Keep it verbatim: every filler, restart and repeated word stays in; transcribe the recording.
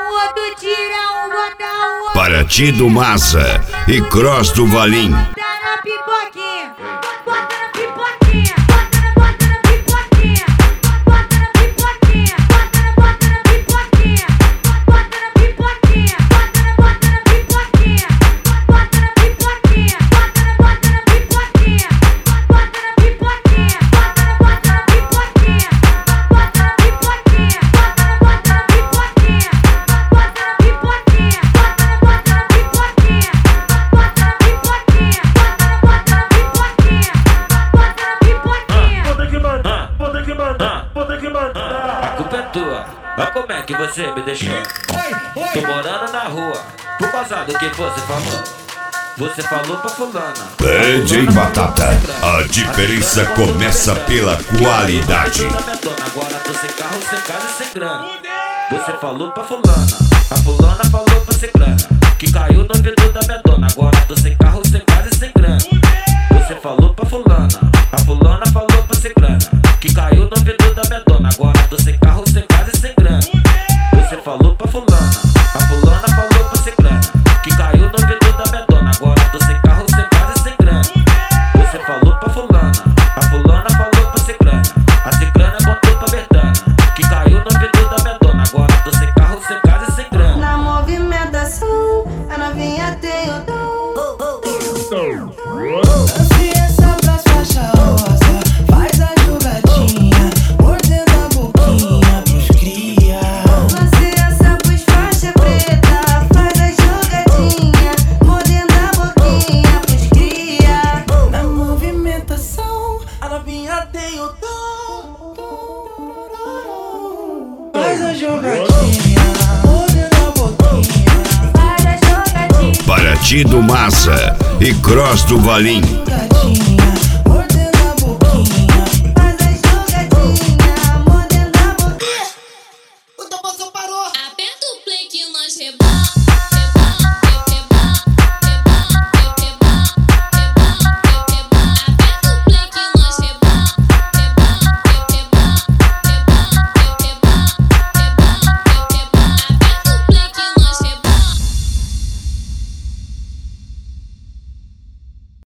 outro tira um, bota o outro. Paraty do Massa e Cross do Valim. Bota na pipoquinha, bota na pipoquinha, bota na, bota na pipoquinha, bota na pipoquinha, bota na, bota na pipoquinha, bota na pipoquinha, bota na, bota na pipoquinha, bota na pipoquinha, bota na, bota na pipoquinha, bota na pipoquinha, bota na, bota na pipoquinha, bota na pipoquinha, bota na, bota na pipoquinha, bota na pipoquinha, bota na, bota na pipoquinha, bota na pipoquinha, bota na, bota na pipoquinha. Vou ter que mandar, vou ter que mandar, vou ter que mandar. A culpa é tua, olha como é que você me deixou. Tô morando na rua, por causa do que você falou. Você falou pra fulana. D J Batata, a diferença começa pela qualidade. Agora tô sem carro, sem casa e sem grana. Você falou pra fulana, a fulana falou pra ciclana, que caiu no vidro da minha dona. Agora tô sem carro, sem casa e sem grana. Você falou pra fulana, a fulana falou pra ciclana, que caiu no vidro da minha dona. Agora tô sem carro, sem casa e sem grana. Você falou pra fulana, a fulana falou pra ciclana, que caiu no vidro da minha dona. Agora tô sem carro, sem casa e sem grana. Você falou pra fulana, a fulana falou pra ciclana, a ciclana contou pra Bertana, que caiu no vidro da minha dona. Agora tô sem carro, sem casa e sem grana. Na movimentação, a novinha tem o dom. Dance essa pra faixa rosa, faz a jogadinha, mordendo a boquinha pros cria. Dance essa pros faixa preta, faz a jogadinha, mordendo a boquinha pros cria. Na movimentação, a novinha tem o dom. Faz a jogadinha, mordendo a boquinha, faz a jogadinha. Paraty do Massa e Cross do Valim. Jogadinha.